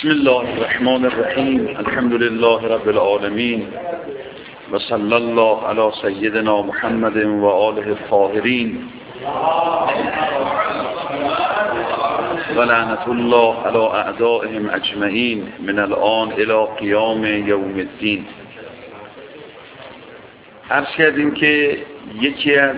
بسم الله الرحمن الرحیم. الحمد لله رب العالمین و صلی الله علی سیدنا محمد و آله الطاهرین و لعنت الله علی اعدائهم اجمعین من الان الی قیام یوم الدین. عرض کردیم که یکی از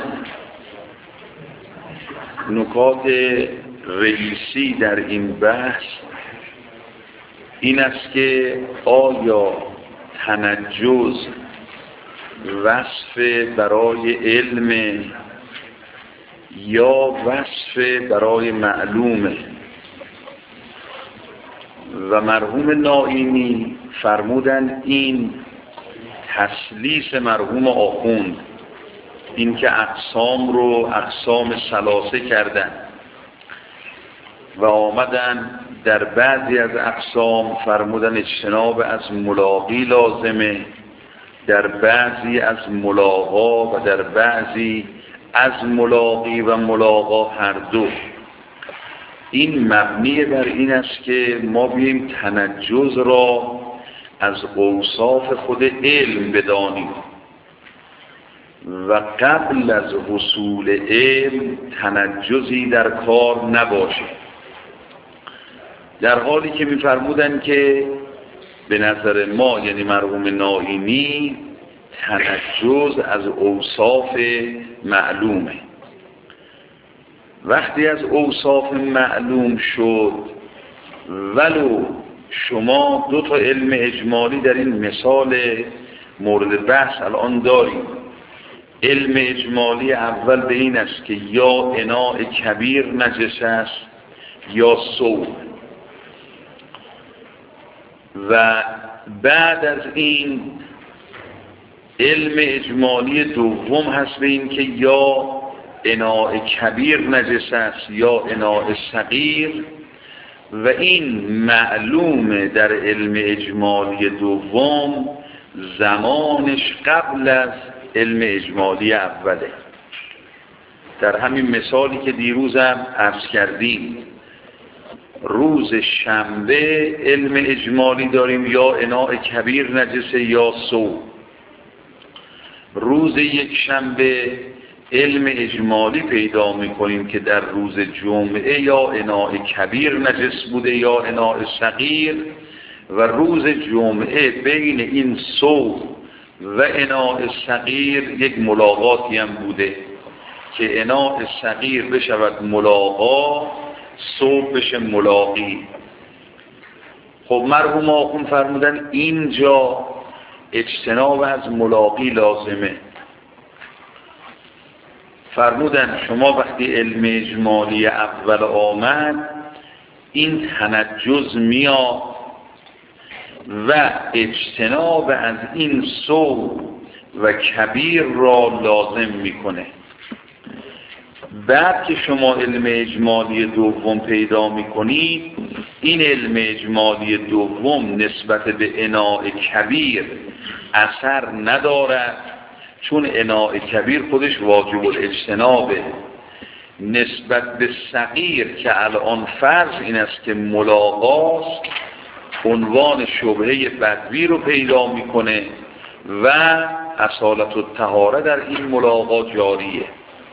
نکات رئیسی در این بحث این است که آیا تنجز وصف برای علم یا وصف برای معلومه؟ و مرحوم نائینی فرمودن این تسلیس مرحوم آخوند، این که اقسام رو اقسام ثلاثه کردن و آمدن در بعضی از اقسام فرمودن اجتناب از ملاقی لازمه، در بعضی از ملاقا و در بعضی از ملاقی و ملاقا هر دو. این مبنی بر این است که ما بیاییم تنجز را از اوصاف خود علم بدانیم و قبل از حصول علم تنجزی در کار نباشه، در حالی که می‌فرمودن که به نظر ما یعنی مرحوم نائینی تنجز از اوصاف معلومه. وقتی از اوصاف معلوم شد، ولو شما دو تا علم اجمالی در این مثال مورد بحث الان داریم. علم اجمالی اول به این است که یا اناء کبیر نجس است یا ثوب، و بعد از این علم اجمالی دوم هست به این که یا اناء کبیر نجس است یا اناء صغیر، و این معلومه در علم اجمالی دوم زمانش قبل از علم اجمالی اوله. در همین مثالی که دیروزم عرض کردیم، روز شنبه علم اجمالی داریم یا اناء کبیر نجسه یا ثوب. روز یک شنبه علم اجمالی پیدا میکنیم که در روز جمعه یا اناء کبیر نجس بوده یا اناء صغیر، و روز جمعه بین این ثوب و اناء صغیر یک ملاقاتی هم بوده که اناء صغیر بشود ملاقا، ثوب بشه ملاقی. خب مرحوم آخوند فرمودن اینجا اجتناب از ملاقی لازمه. فرمودن شما وقتی علم اجمالی اول آمد این تنجز میاد و اجتناب از این ثوب و کبیر را لازم میکنه. بعد که شما علم اجمالی دوم پیدا میکنید، این علم اجمالی دوم نسبت به اناء کبیر اثر ندارد، چون اناء کبیر خودش واجب الاجتنابه. نسبت به صغیر که الان فرض این است که ملاقاست، عنوان شبهه بدوی رو پیدا میکنه و اصالت الطهاره در این ملاقا جاریه.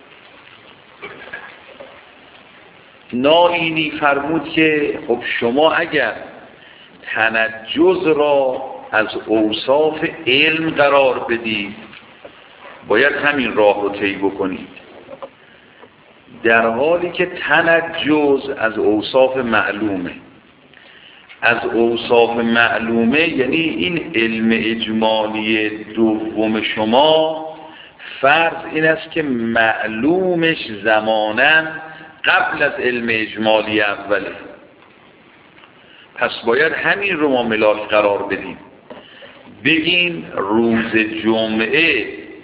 نائینی فرمود که خب شما اگر تنجز را از اوصاف علم قرار بدید باید همین راه رو طی بکنید، در حالی که تنجز از اوصاف معلومه. از اوصاف معلومه یعنی این علم اجمالی دوم شما فرض این است که معلومش زمانا قبل از علم اجمالی اوله، پس باید همین رو ما ملاک قرار بدیم، بگیم روز جمعه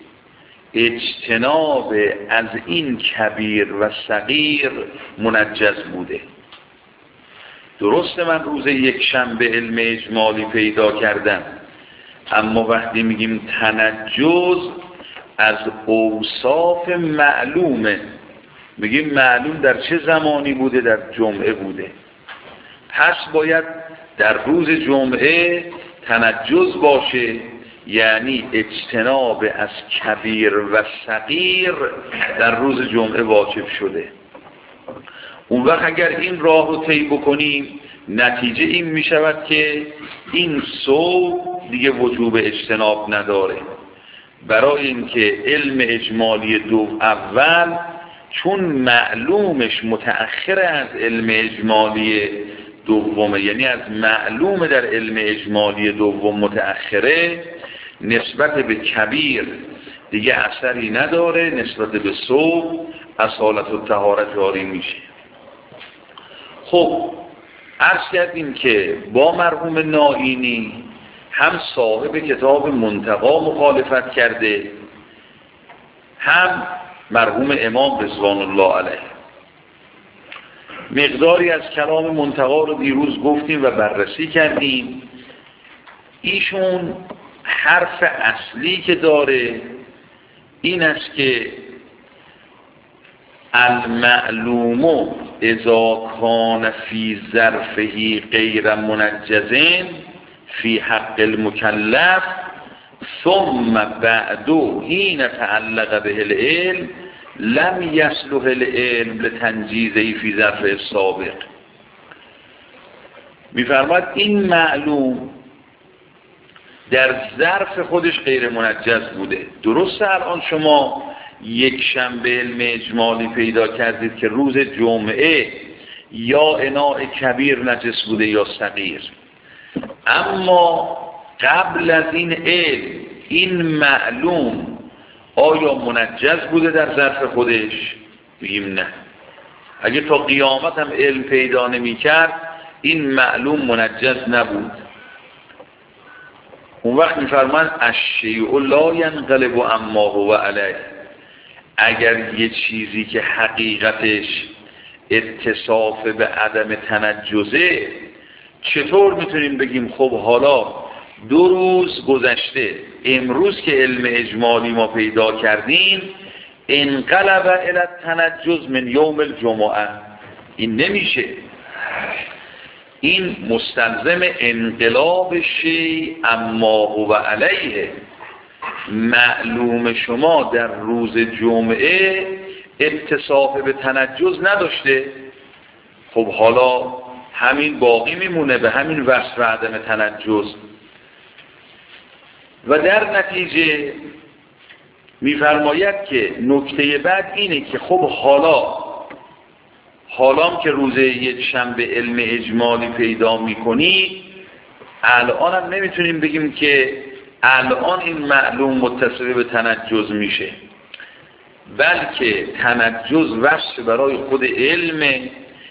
اجتناب از این کبیر و صغیر منجز بوده. درسته من روز یک شنبه علم اجمالی پیدا کردم، اما وقتی میگیم تنجز از اوصاف معلومه، میگیم معلوم در چه زمانی بوده؟ در جمعه بوده. پس باید در روز جمعه تنجز باشه، یعنی اجتناب از کبیر و صغیر در روز جمعه واجب شده. اون وقت اگر این راه رو طی بکنیم، نتیجه این می شود که این صوم دیگه وجوب اجتناب نداره، برای اینکه علم اجمالی اول چون معلومش متأخر از علم اجمالی دومه، یعنی از معلوم در علم اجمالی دوم متأخره، نسبت به کبیر دیگه اثری نداره، نسبت به صوم اصالت و طهارت جاری میشه. خب عرض کردیم که با مرحوم نائینی هم صاحب کتاب منتقا مخالفت کرده، هم مرحوم امام رضوان الله علیه. مقداری از کلام منتقا رو دیروز گفتیم و بررسی کردیم. ایشون حرف اصلی که داره این است که المعلوم اذا کان فی ظرفه غیر منجز فی حق المکلف ثم بعد حین تعلق به العلم لم یصلح العلم لتنجیزه فی ظرفه السابق. می‌فرماید این معلوم در ظرف خودش غیر منجز بوده. درسته الان شما یک شنبه علم اجمالی پیدا کردید که روز جمعه یا اناء کبیر نجس بوده یا صغیر، اما قبل از این علم این معلوم آیا منجز بوده در ظرف خودش؟ بگیم نه. اگه تا قیامت هم علم پیدا نمی کرد این معلوم منجز نبود. اون وقت می‌فرماید الشیء لا ینقلب عما هو علیه. اگر یه چیزی که حقیقتش اتصاف به عدم تنجزه، چطور میتونیم بگیم خب حالا 2 روز گذشته، امروز که علم اجمالی ما پیدا کردیم انقلب الی التنجز من یوم الجمعه؟ این نمیشه. این مستلزم انقلاب شیء اما هو علیه. معلوم شما در روز جمعه اتصاف به تنجز نداشته، خب حالا همین باقی میمونه به همین وصف عدم تنجز و در نتیجه میفرماید که نکته بعد اینه که خب حالا که روز یک شنبه علم اجمالی پیدا میکنی، الان هم نمیتونیم بگیم که الان این معلوم متصل به تنجز میشه، بلکه تنجز وصف برای خود علم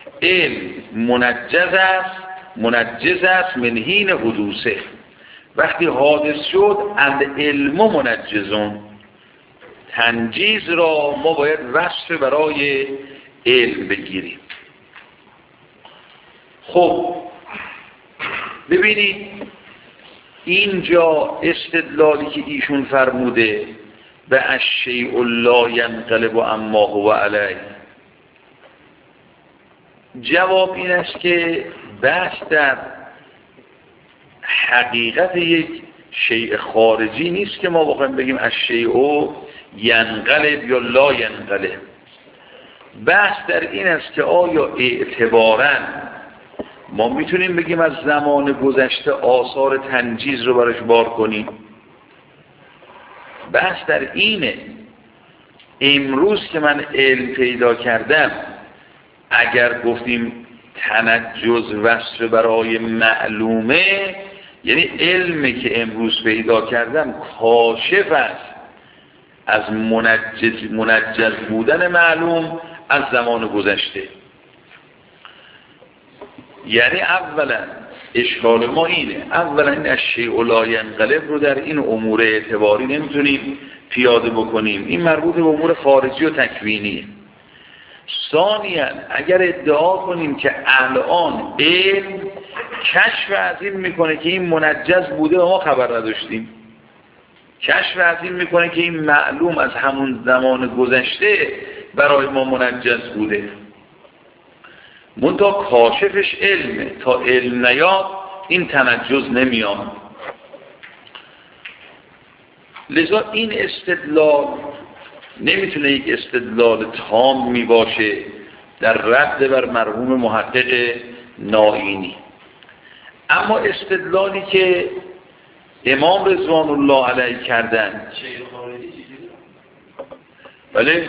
منجز است من حین حدوثه. وقتی حادث شد العلم منجزون، تنجیز را ما باید وصف برای علم بگیریم. خب ببینید اینجا استدلالی که ایشون فرموده به الشیء لا ینقلب عما هو علیه، جواب این است که بحث در حقیقت یک شیء خارجی نیست که ما بخوایم بگیم الشیء ینقلب یا لا ینقلب. بحث در این است که آیا اعتباراً ما میتونیم بگیم از زمان گذشته آثار تنجیز رو برش بار کنیم؟ بحث در اینه امروز که من علم پیدا کردم، اگر گفتیم تنجز وصف برای معلومه، یعنی علمی که امروز پیدا کردم کاشف است از منجز بودن معلوم از زمان گذشته. یعنی اولا اشکال ما اینه، اولا این الشیء لا ینقلب رو در این امور اعتباری نمیتونیم پیاده بکنیم، این مربوط به امور خارجی و تکوینیه. ثانیا اگر ادعا کنیم که الان علم کشف از این میکنه که این منجز بوده و ما خبر نداشتیم، کشف از این میکنه که این معلوم از همون زمان گذشته برای ما منجز بوده، منتها کاشفش علمه، تا علم نیاد این تنجز نمیاد. لذا این استدلال نمیتونه یک استدلال تام می باشه در رد بر مرحوم محقق نائینی. اما استدلالی که امام رضوان الله علیه کردن، بله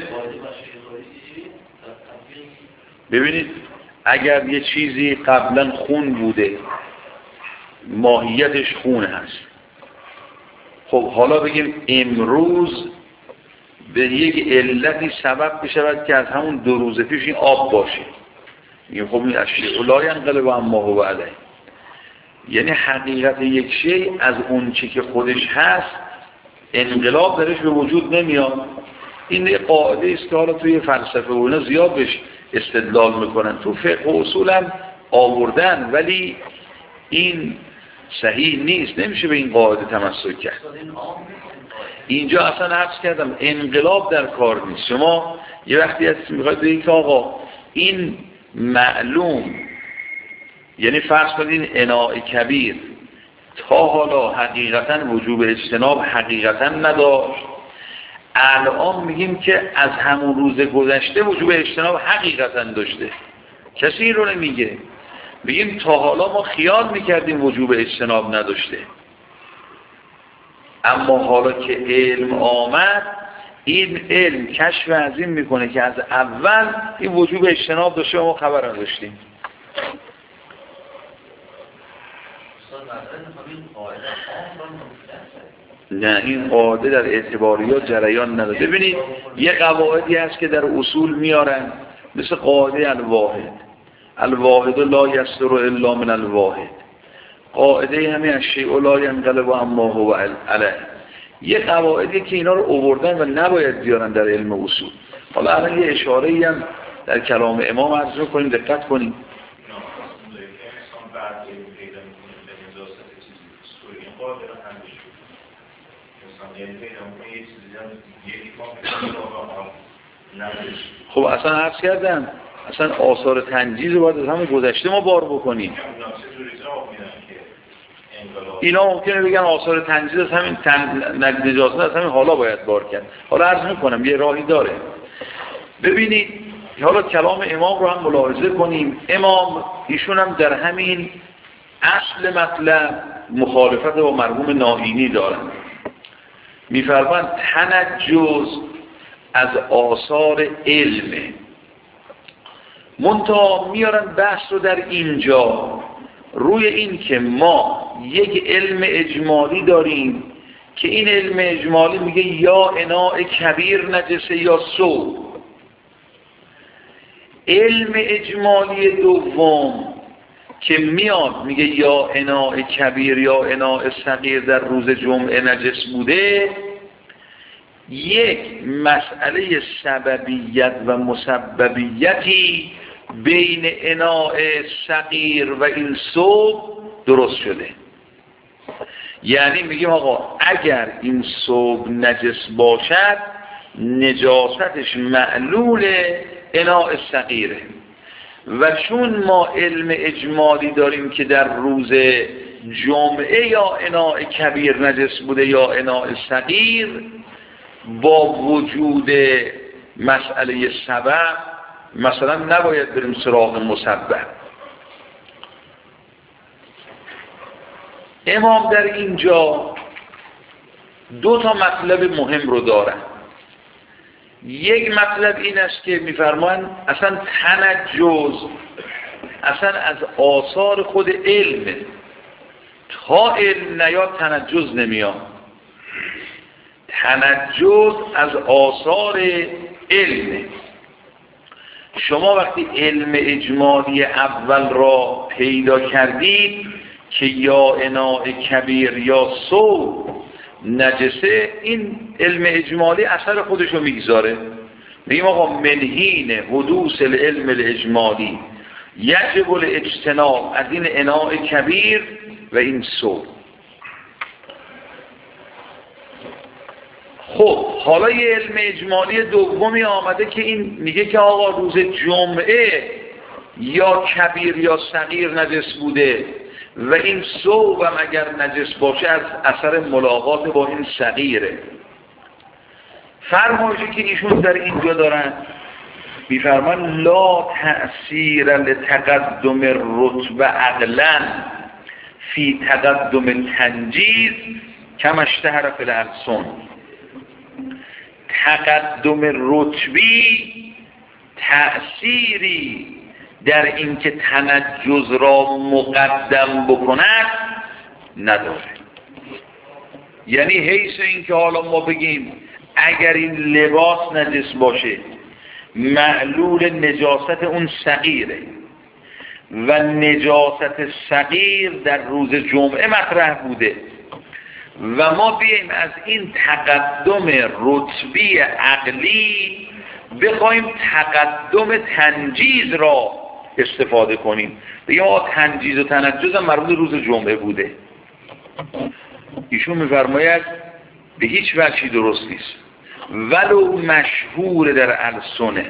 ببینید اگر یه چیزی قبلا خون بوده، ماهیتش خون هست، خب حالا بگیم امروز به یک علتی سبب بشود که از همون 2 روز پیش این آب باشه، میگیم خب این اشیاء لا ینقلب عما هو علیه. یعنی حقیقت یک شیء از اون چی که خودش هست انقلاب درش به وجود نمیاد. این یه قاعده است که حالا توی فلسفه و اینا زیاد بهش استدلال میکنن، تو فقه و اصول هم آوردن، ولی این صحیح نیست، نمیشه به این قاعده تمسک کرد. اینجا اصلا عرض کردم انقلاب در کار نیست. شما یه وقتی هست میخواید بگید که آقا این معلوم، یعنی فرض کنید اناء کبیر تا حالا حقیقتا وجوب اجتناب حقیقتا نداشت، الان میگیم که از همون روز گذشته وجوب اجتناب حقیقتا داشته. کسی این رو نمیگه. بگیم تا حالا ما خیال میکردیم وجوب اجتناب نداشته، اما حالا که علم آمد، این علم کشف از این میکنه که از اول این وجوب اجتناب داشته و ما خبر نداشتیم. نه، این قاعده در اعتباریات جریان نداره. ببینید یه قواعدی هست که در اصول میارن، مثل قاعده الواحد لا یصدر الا من الواحد، قاعده همین الشیء لا ینقلب عما هو علیه. یه قواعدی که اینا رو آوردن و نباید بیارن در علم اصول. حالا الان یه اشاره‌ای هم در کلام امام عرض می‌کنیم، دقت کنیم. خب اصلا عرض کردم اصلا آثار تنجیز رو باید از همه گذشته ما بار بکنیم. اینا ممکنه بگن آثار تنجیز از همین نجاست از همین حالا باید بار کرد. حالا عرض میکنم یه راهی داره. ببینید حالا کلام امام رو هم ملاحظه کنیم. امام ایشون هم در همین اصل مطلب مخالفت با مرحوم نائینی دارن. میفرمایند تنجز از آثار علمه. منتها میارن بحث رو در اینجا روی این که ما یک علم اجمالی داریم که این علم اجمالی میگه یا اناء کبیر نجسه یا ثوب. علم اجمالی دوم که میاد میگه یا اناء کبیر یا اناء صغیر در روز جمعه نجس بوده، یک مسئله سببیت و مسببیتی بین اناء صغیر و این ثوب درست شده. یعنی میگیم آقا اگر این ثوب نجس باشد نجاستش معلول اناء صغیره، و چون ما علم اجمالی داریم که در روز جمعه یا اناء کبیر نجس بوده یا اناء صغیر، با وجود مسئله سبب مثلا نباید بریم سراغ مسبب. امام در اینجا 2 مطلب مهم رو دارن. یک مطلب این است که میفرمایند اصلا تنجز اصلا از آثار خود علمه، تا علم نیاد تنجز نمیاد. تنجز از آثار علمه. شما وقتی علم اجمالی اول را پیدا کردید که یا اناء کبیر یا ثوب نجسه، این علم اجمالی اثر خودشو میگذاره. میگیم آقا منهین حدوث العلم الاجمالی یجب الاجتناب از این اناء کبیر و این ثوب. خب حالا یه علم اجمالی دومی آمده که این میگه که آقا روز جمعه یا کبیر یا صغیر نجس بوده، و این ثوبم اگر نجس باشه از اثر ملاقات با این صغیره. فرمایشی که ایشون در اینجا دارن میفرمان لا تأثیر لتقدم الرتبه عقلا فی تقدم تنجیز کما اشتهر فی الالسن. تقدم رتبی تأثیری در اینکه تنجز را مقدم بکند نداره. یعنی حیث اینکه حالا ما بگیم اگر این لباس نجس باشه معلول نجاست اون صغیره و نجاست صغیر در روز جمعه مطرح بوده و ما بیاییم از این تقدم رتبی عقلی بخوایم تقدم تنجیز را استفاده کنیم، بگیم تنجیز و تنجز هم مربوط روز جمعه بوده. ایشون میفرماید به هیچ وجهی درست نیست، ولو مشهور در السنه،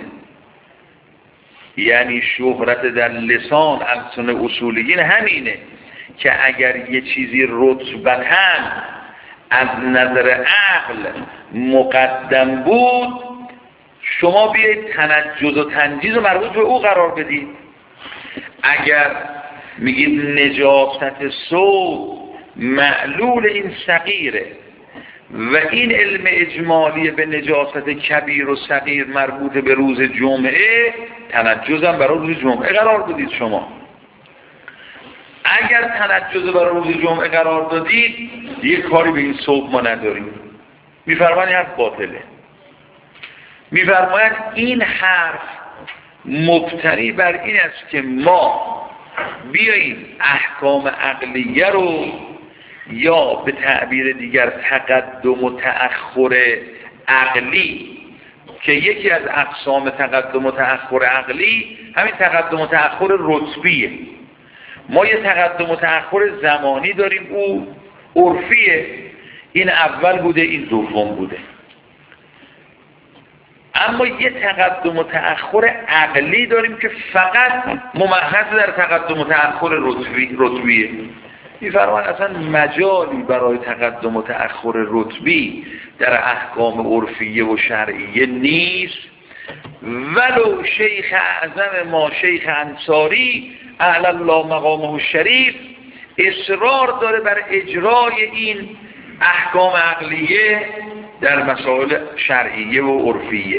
یعنی شهرت در لسان السنه اصولیین همینه که اگر یه چیزی رتبتاً از نظر عقل مقدم بود شما بیایید تنجز و تنجیز رو مربوط به او قرار بدید. اگر میگید نجاست ثوب معلول این صغیره و این علم اجمالی به نجاست کبیر و صغیر مربوط به روز جمعه، تنجز هم برای روز جمعه قرار بدید. شما اگر تنجز برای روز جمعه قرار دادید یک کاری به این ثوب ما نداریم. میفرمایند این حرف باطله. میفرمایند این حرف مبتنی بر این است که ما بیاییم احکام عقلیه رو یا به تعبیر دیگر تقدم و تأخر عقلی که یکی از اقسام تقدم و تأخر عقلی همین تقدم و تأخر رتبیه. ما یه تقدم و تأخر زمانی داریم، او عرفیه، این اول بوده این دوم بوده. اما یه تقدم و تأخر عقلی داریم که فقط ممحض در تقدم و تأخر رتبیه. می‌فرمایند اصلا مجالی برای تقدم و تأخر رتبی در احکام عرفیه و شرعیه نیست. ولو شیخ اعظم ما شیخ انصاری اعلی الله مقامه الشریف اصرار داره بر اجرای این احکام عقلیه در مسائل شرعیه و عرفیه.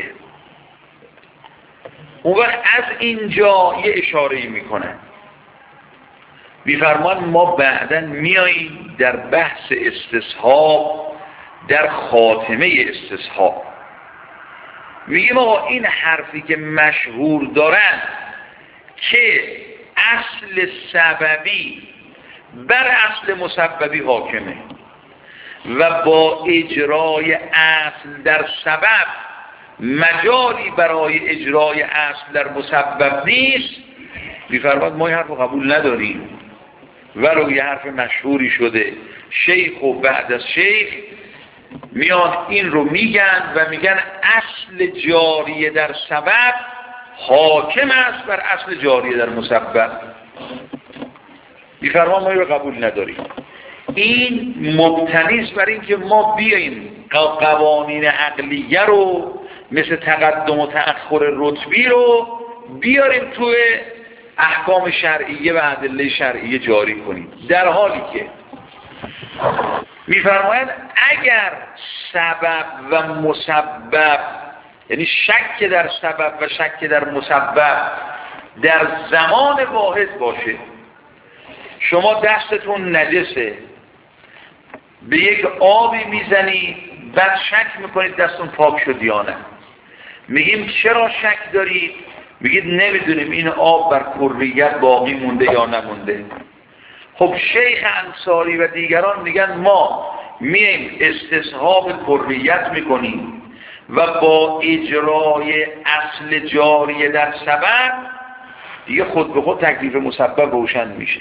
اون وقت از اینجا یه اشاره‌ای میکنه، میفرمان ما بعداً میاییم در بحث استصحاب در خاتمه استصحاب میگیم آقا این حرفی که مشهور دارن که اصل سببی بر اصل مسببی حاکمه و با اجرای اصل در سبب مجالی برای اجرای اصل در مسبب نیست، میفرماد ما این حرف رو قبول نداریم. ولو یه حرف مشهوری شده شیخ و بعد از شیخ میان این رو میگن و میگن اصل جاریه در سبب حاکم است بر اصل جاریه در مسبب. میفرمان ما این رو قبول نداریم. این مبتنی است بر این که ما بیاییم قوانین عقلیه رو مثل تقدم و تأخر رتبی رو بیاریم توی احکام شرعیه و ادله شرعیه جاری کنیم، در حالی که میفرمایند اگر سبب و مسبب، یعنی شک در سبب و شک در مسبب در زمان واحد باشه، شما دستتون نجسه به یک آبی میزنی بعد شک میکنید دستتون پاک شد یا نه، میگیم چرا شک دارید؟ میگید نمیدونیم این آب بر کریت باقی مونده یا نمونده. خب شیخ انصاری و دیگران میگن ما میایم استصحاب کریت میکنیم و با اجرای اصل جاریه در سبب دیگه خود به خود تکلیف مسبب روشن میشه.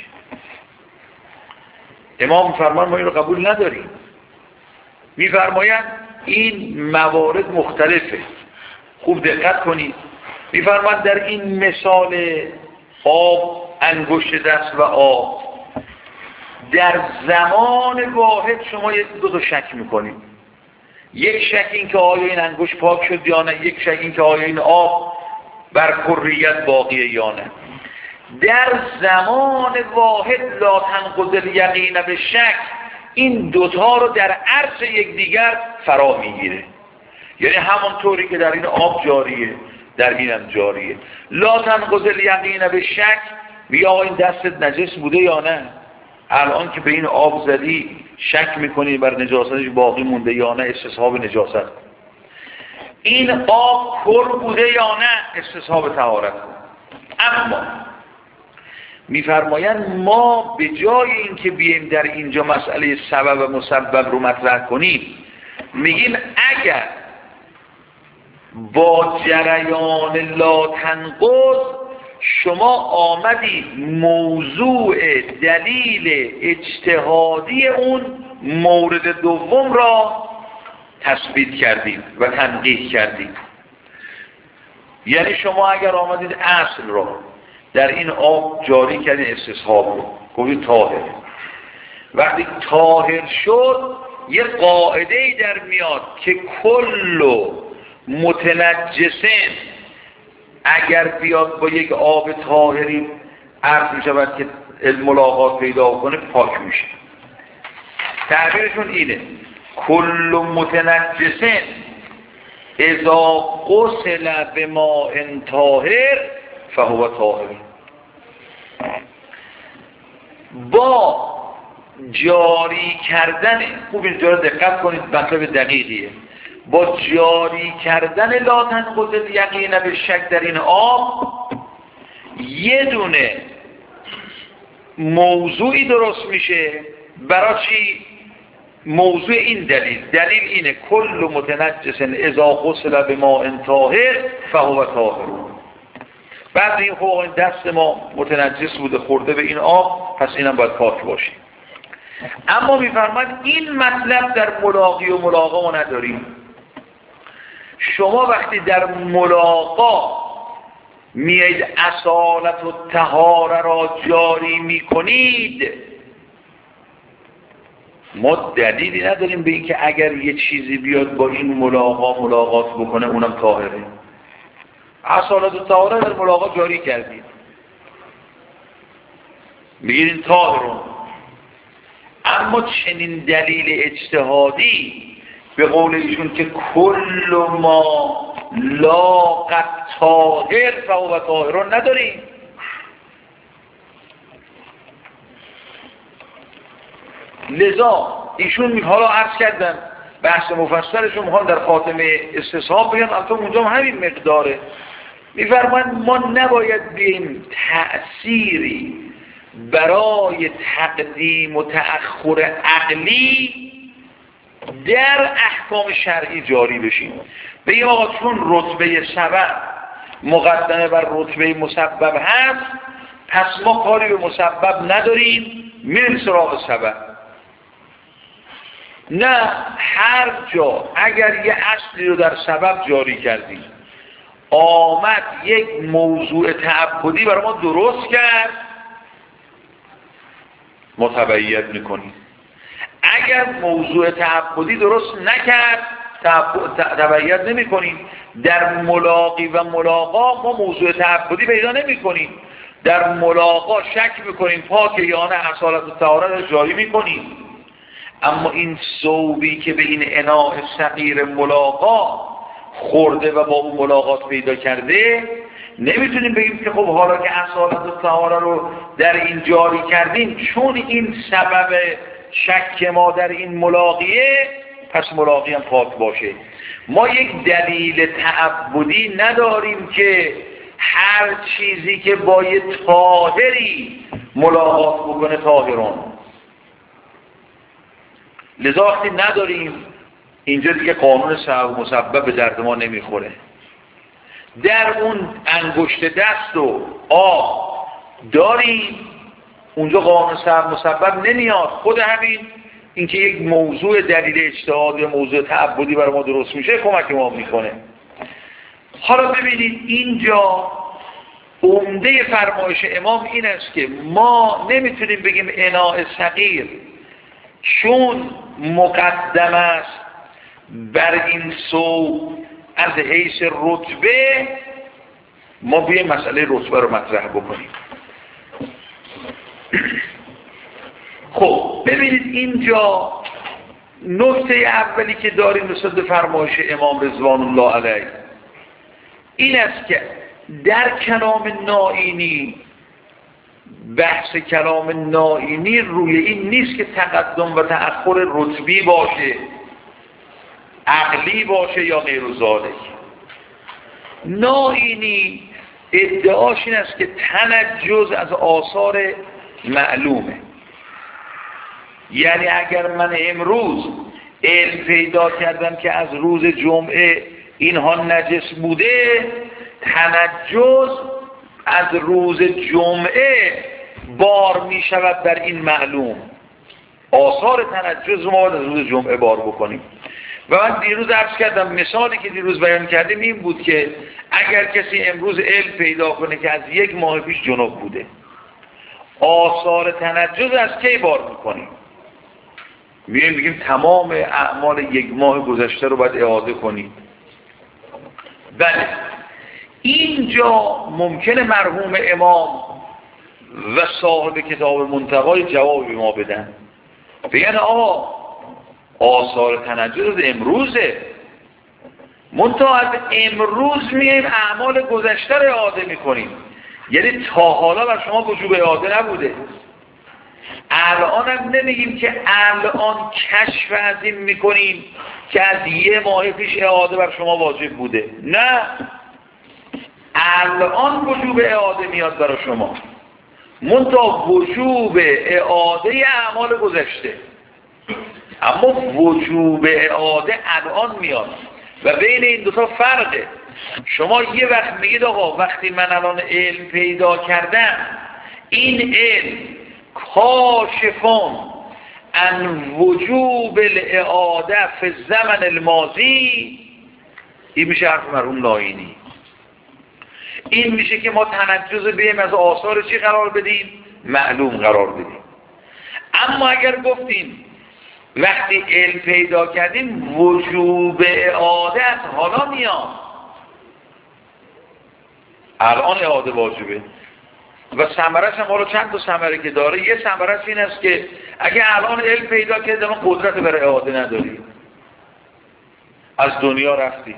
امام فرمان ما این رو قبول نداریم. میفرمایند این موارد مختلفه، خوب دقت کنید. میفرمایند در این مثال آب، انگشت دست و آب، در زمان واحد شما دو تا شک میکنید. یک شک این که آیا این انگشت پاک شد یا نه، یک شک این که آیا این آب بر کریت باقیه یا نه. در زمان واحد لا تنقض الیقین به شک، این دوتا رو در عرض یکدیگر فرا میگیره. یعنی همانطوری که در این آب جاریه در اینم جاریه. لا تنقض الیقین به شک، میگه آقا این دستت نجس بوده یا نه، الان که به این آب زدی شک میکنی بر نجاستش باقی مونده یا نه، استصحاب نجاست. این آب پر بوده یا نه، استصحاب طهارت. اما میفرمایند ما به جای اینکه بیایم در اینجا مسئله سبب و مسبب رو مطرح کنیم، میگیم اگر با جریان لا تنقض شما آمدید موضوع دلیل اجتهادی اون مورد دوم را تثبیت کردید و تنقیح کردید. یعنی شما اگر آمدید اصل را در این آب جاری کردید، استصحاب رو گفتید طاهر، وقتی طاهر شد یه قاعده‌ای در میاد که کل متنجسن اگر بیاد با یک آب طاهری عرض می شود که الملاقات پیدا کنه پاک میشه. تعبیرشون اینه کل متنجسن اذا غسل بماء طاهر فهو طاهر. با جاری کردن، خوب اینجا رو دقت کنید، مطلب دقیقیه، با جاری کردن لا تنقض الیقین به شک در این آب یه دونه موضوعی درست میشه. برای چی؟ موضوع این دلیل اینه کل متنجس اذا غسل بماء طاهر فهو طاهر. بعد این خب دست ما متنجس بوده خورده به این آب، پس اینم باید پاک باشه. اما میفرماید این مطلب در ملاقی و ملاقا ما نداریم. شما وقتی در ملاقا میاید اصالت و طهاره را جاری میکنید، ما دلیلی نداریم به این که اگر یه چیزی بیاد با این ملاقات بکنه اونم طاهره. اصالت و طهاره در ملاقات جاری کردید، میگید این طاهرون. اما چنین دلیل اجتهادی به قول ایشون که کل ما لاقت طاهر فهو طاهرون نداریم. لذا ایشون حالا عرض کردن بحث مفصلشون میخوان در خاتمه استصحاب بگن، البته اونجا همین مقداره. میفرمایند ما نباید بیاییم تأثیری برای تقدیم و تأخر عقلی در احکام شرعی جاری بشیم. بگیم آقا چون رتبه سبب مقدمه بر رتبه مسبب هست، پس ما کاری به مسبب نداریم، میریم سراغ سبب. نه، هر جا اگر یه اصلی رو در سبب جاری کردیم، آمد یک موضوع تعبدی برای ما درست کرد، ما تبعیت میکنیم. اگر موضوع تعبدی درست نکرد تبعیت نمی کنیم. در ملاقی و ملاقا ما موضوع تعبدی پیدا نمی کنیم. در ملاقا شک میکنیم پاک یا نه، اصالت و طهارت رو جاری میکنیم. اما این ثوبی که به این اناء صغیر ملاقا خورده و با اون ملاقات پیدا کرده، نمیتونیم بگیم که خب حالا که اصالت و طهارت رو در این جاری کردیم، چون این سبب شک ما در این ملاقیه، پس ملاقی هم پاک باشه. ما یک دلیل تعبدی نداریم که هر چیزی که با یه طاهری ملاقات بکنه طاهرون. لذا وقتی نداریم، اینجا دیگه قانون سبب مسبب به درد ما نمیخوره. در اون انگشت دست و آب داریم، اونجا قانون سبب مسبب نمیاد. خود همین اینکه یک موضوع دلیل اجتهادی یا موضوع تعبدی برای ما درست میشه کمک ما میکنه. حالا ببینید اینجا عمده فرمایش امام این است که ما نمیتونیم بگیم اناء صغیر چون مقدم است بر این سو از حیث رتبه ما بیایم مسئله رتبه رو مطرح بکنیم. خب ببینید اینجا نکته اولی که داریم نسبت به فرمایش امام رضوان الله علیه این است که در کلام نائینی بحث کلام نائینی روی این نیست که تقدم و تأخر رتبی باشه، عقلی باشه یا غیر ذالک. نائینی ادعاش این است که تنجز از آثار معلومه، یعنی اگر من امروز علم پیدا کردم که از روز جمعه اینها نجس بوده، تنجز از روز جمعه بار می شود در این معلوم. آثار تنجز ما از روز جمعه بار بکنیم. و من دیروز عرض کردم مثالی که دیروز بیان کردیم این بود که اگر کسی امروز علم پیدا کنه که از 1 ماه پیش جنوب بوده، آثار تنجز از کی بار میکنیم؟ میگیم تمام اعمال 1 ماه گذشته رو باید اعاده کنیم. بله اینجا ممکنه مرحوم امام و صاحب کتاب منتقای جواب ما بدن، بگن آثار تنجز امروزه، منتها از امروز میایم اعمال گذشته رو اعاده میکنیم، یعنی تا حالا بر شما وجوب اعاده نبوده. الان هم نمیگیم که الان کشف از این میکنیم که از 1 ماه پیش اعاده بر شما واجب بوده، نه، الان وجوب اعاده میاد برای شما، منتها وجوب اعاده اعمال گذشته، اما وجوب اعاده الان میاد و بین این دوتا فرقه. شما یه وقت میگید آقا وقتی من الان علم پیدا کردم این علم کاشفون عن وجوب الاعاده فی الزمن الماضی، این میشه حرف مرحوم نائینی. این میشه که ما تنجز بیم از آثار چی قرار بدیم؟ معلوم قرار بدیم. اما اگر گفتیم وقتی علم پیدا کردیم وجوب اعاده از حالا میاد، الان اعاده واجبه و ثمرش هم حالا چند تا ثمره که داره، یه ثمرش این است که اگه الان علم پیدا کردیم قدرت برای اعاده نداری، از دنیا رفتی،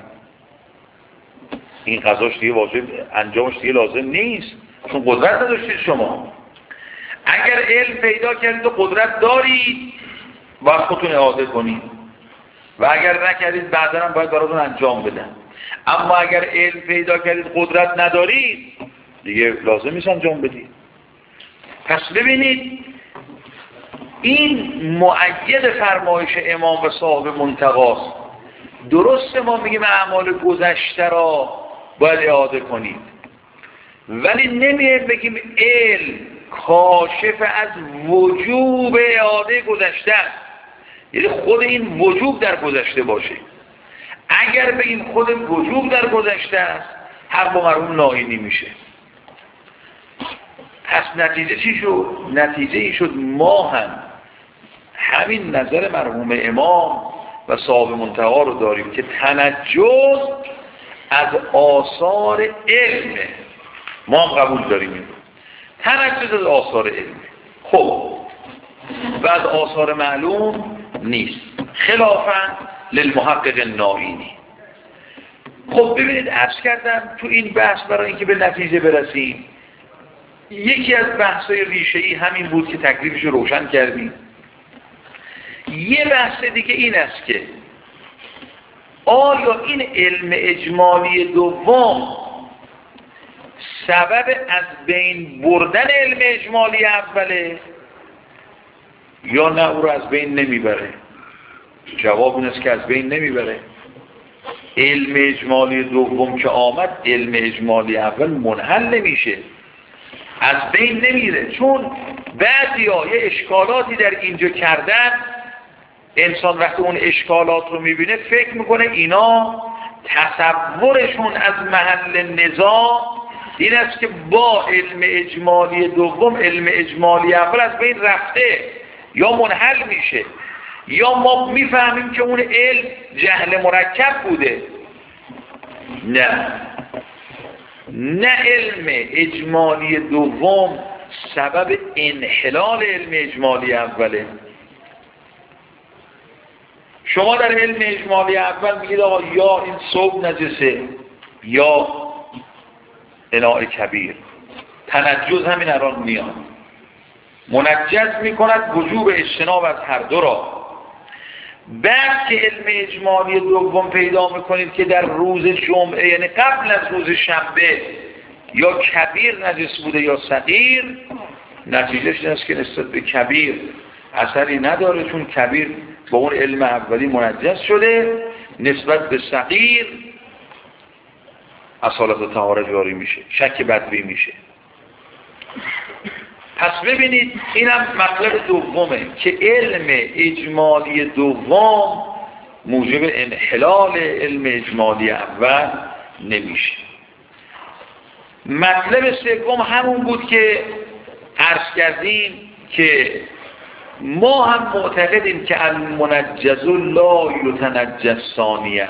این قضاش دیگه واجب، انجامش دیگه لازم نیست چون قدرت نداشتید شما. اگر علم پیدا کردید و قدرت دارید باید خودتون اعاده کنید و اگر نکردید بعدا هم باید براتون انجام بدن. اما اگر علم پیدا کردید قدرت ندارید دیگه لازم نیست انجام بدید. پس ببینید این مؤید فرمایش امام و صاحب منتقاست. درسته ما میگیم اعمال گذشته را باید اعاده کنید، ولی نمیگیم بگیم علم کاشف از وجوب اعاده گذشته، یعنی خود این وجوب در گذشته باشه. اگر بگیم خود وجوب در گذشته است حق با مرحوم نائینی میشه. پس نتیجه چی شد؟ نتیجه این شد ما هم همین نظر مرحوم امام و صاحب منتقا رو داریم که تنجز از آثار علمه، ما هم قبول داریم این رو. تنجز از آثار علمه، خب و از آثار معلوم نیست، خلافاً للمحقق نائینی. خب ببینید عرض کردم تو این بحث برای اینکه به نتیجه برسیم یکی از بحث‌های ریشه‌ای همین بود که تکلیفش رو روشن کردیم. یه بحث دیگه این است که آیا این علم اجمالی دوم سبب از بین بردن علم اجمالی اوله یا نه او رو از بین نمیبره؟ جواب این است که از بین نمیبره. علم اجمالی دوم که آمد علم اجمالی اول منحل نمیشه، از بین نمیره، چون بعضیا یه اشکالاتی در اینجا کردن. انسان وقتی اون اشکالات رو میبینه فکر میکنه اینا تصورشون از محل نزاع این است که با علم اجمالی دوم علم اجمالی اول از بین رفته یا منحل میشه، یا ما میفهمیم که اون علم جهل مرکب بوده. نه علم اجمالی دوم سبب انحلال علم اجمالی اوله. شما در علم اجمالی اول میگید آقا یا این ثوب نجسه یا اناء کبیر، تنجز همین الان میاد منجز میکند وجوب اجتناب از هر دو را. بعد که علم اجمالی دوم پیدا میکنید که در روز جمعه، یعنی قبل از روز شنبه، یا کبیر نجس بوده یا صغیر، نتیجهش این است که نسبت به کبیر اثری نداره، چون کبیر با اون علم اولی منجس شده، نسبت به صغیر اصالت طهارت جاری میشه، شک بدوی میشه. پس ببینید اینم مطلب دومه که علم اجمالی دوم موجب انحلال علم اجمالی اول نمیشه. مطلب سوم همون بود که عرض کردیم که ما هم معتقدیم که المنجز لا یتنجس ثانیه.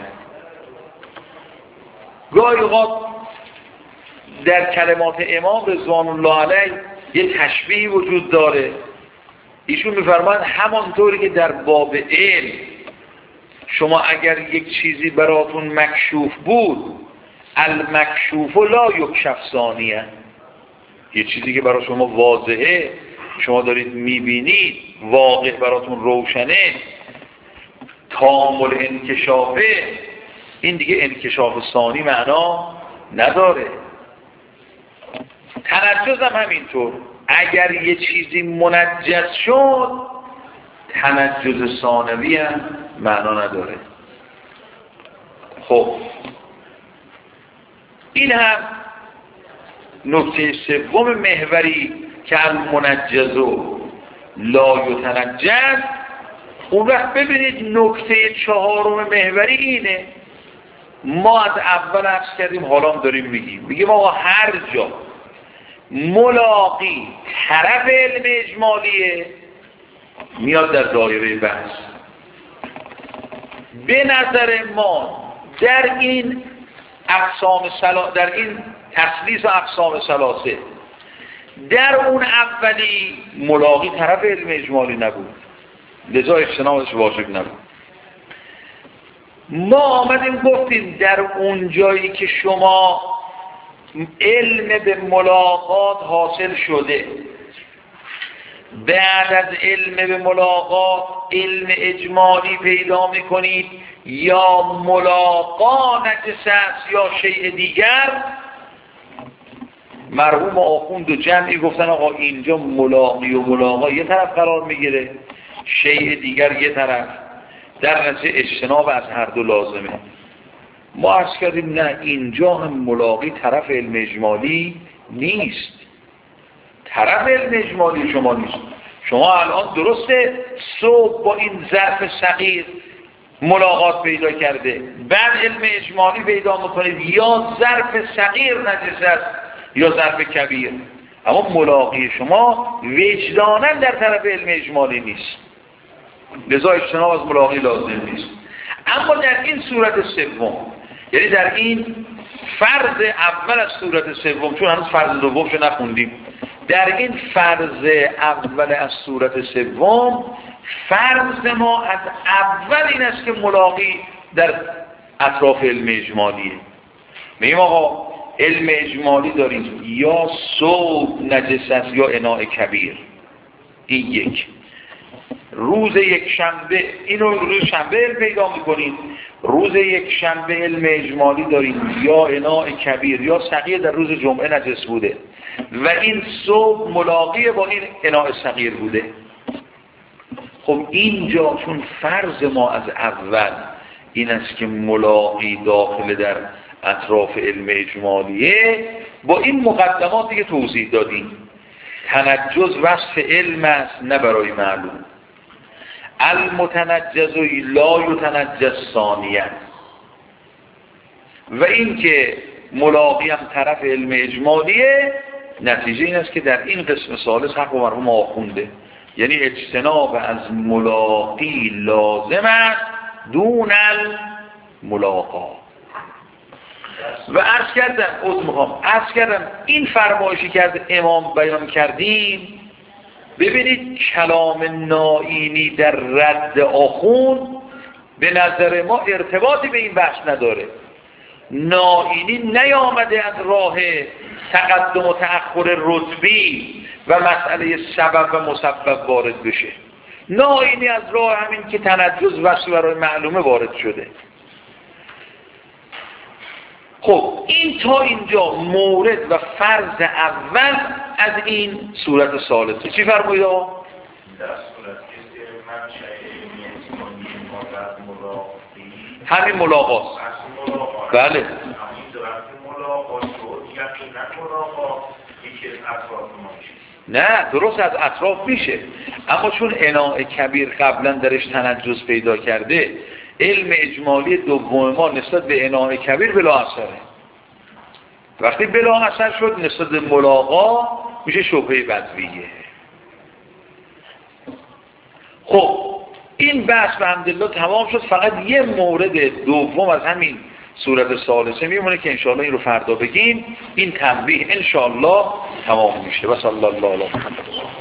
گاهی اوقات در کلمات امام رضوان الله علیه یه تشبیه وجود داره. ایشون میفرمایند همانطوری که در باب علم شما اگر یک چیزی براتون مکشوف بود، المکشوف لا یکشف ثانیه، یه چیزی که برای شما واضحه، شما دارید میبینید، واقع براتون روشنه، تامل انکشافه، این دیگه انکشاف ثانی معنا نداره. تنجز هم همینطور، اگر یه چیزی منجز شد تنجز ثانوی هم معنا نداره. خب این هم نکته سوم محوری که المنجز لا یتنجس. اون وقت ببینید نکته چهارم محوری اینه، ما از اول عرض کردیم حالا هم داریم میگیم آقا هر جا ملاقی طرف علم اجمالیه میاد در دایره بحث. به نظر ما در این در این تسلیس و اقسام ثلاثه، در اون اولی ملاقی طرف علم اجمالی نبود، لذا اجتنابش واجب نبود. ما آمدیم گفتیم در اون جایی که شما علم به ملاقات حاصل شده، بعد از علم به ملاقات علم اجمالی پیدا میکنید، یا ملاقات نجس است یا شیء دیگر، مرحوم آخوند و جمعی گفتن آقا اینجا ملاقی و ملاقات یه طرف قرار میگیره، شیء دیگر یه طرف، در نتیجه اجتناب از هر دو لازمه. ما عرض کردیم نه، اینجا هم ملاقی طرف علم اجمالی نیست، طرف علم اجمالی شما نیست. شما الان درسته صبح با این ظرف صغیر ملاقات پیدا کرده، بعد علم اجمالی پیدا میکنید یا ظرف صغیر نجس است یا ظرف کبیر، اما ملاقی شما وجداناً در طرف علم اجمالی نیست، لذا اجتناب از ملاقی لازم نیست. اما در این صورت سوم، یعنی در این فرض اول از صورت سوم، چون هنوز فرض دومشو نخوندیم، در این فرض اول از صورت سوم فرض ما از اول این است که ملاقی در اطراف علم اجمالیه. میگیم آقا علم اجمالی داریم یا ثوب نجس است یا اناء کبیر، این یک. روز یک شنبه، اینو روز شنبه علم پیدا میکنید، روز یک شنبه علم اجمالی داریم یا اناء کبیر یا صغیر در روز جمعه نجس بوده و این ثوب ملاقی با این اناء صغیر بوده. خب اینجا چون فرض ما از اول این است که ملاقی داخل در اطراف علم اجمالیه، با این مقدماتی که توضیح دادیم، تنجز وصف علم است نه برای معلوم، المتنجز لا یتنجس ثانیه، و این که ملاقی هم طرف علم اجمالیه، نتیجه این است که در این قسم ثالث حق و مرحوم آخونده، یعنی اجتناب از ملاقی لازم است دون الملاقا. و عرض کردم این فرمایشی که از امام بیان کردیم، ببینید کلام نائینی در رد آخوند به نظر ما ارتباطی به این بحث نداره. نائینی نیامده از راه تقدم و تأخر رتبی و مسئله سبب و مسبب وارد بشه. نائینی از راه همین که تنجز وصف برای معلومه وارد شده. خب این تا اینجا مورد و فرض اول از این صورت ثالثه. چی فرمایید آقا؟ همین ملاقاست. بله. نه درست از اطراف میشه، اما چون اناء کبیر قبلا درش تنجز پیدا کرده، علم اجمالی دوم ما نسبت به اناء کبیر بلا اثره. وقتی بلا اثر شد نسبت به ملاقا میشه شبهه بدویه. خب این بحث به حمدالله تمام شد. فقط یه مورد دوم از همین صورت ثالثه میمونه که انشاءالله این رو فردا بگیم. این تنبیه انشاءالله تمام میشه. و صلی الله علیه و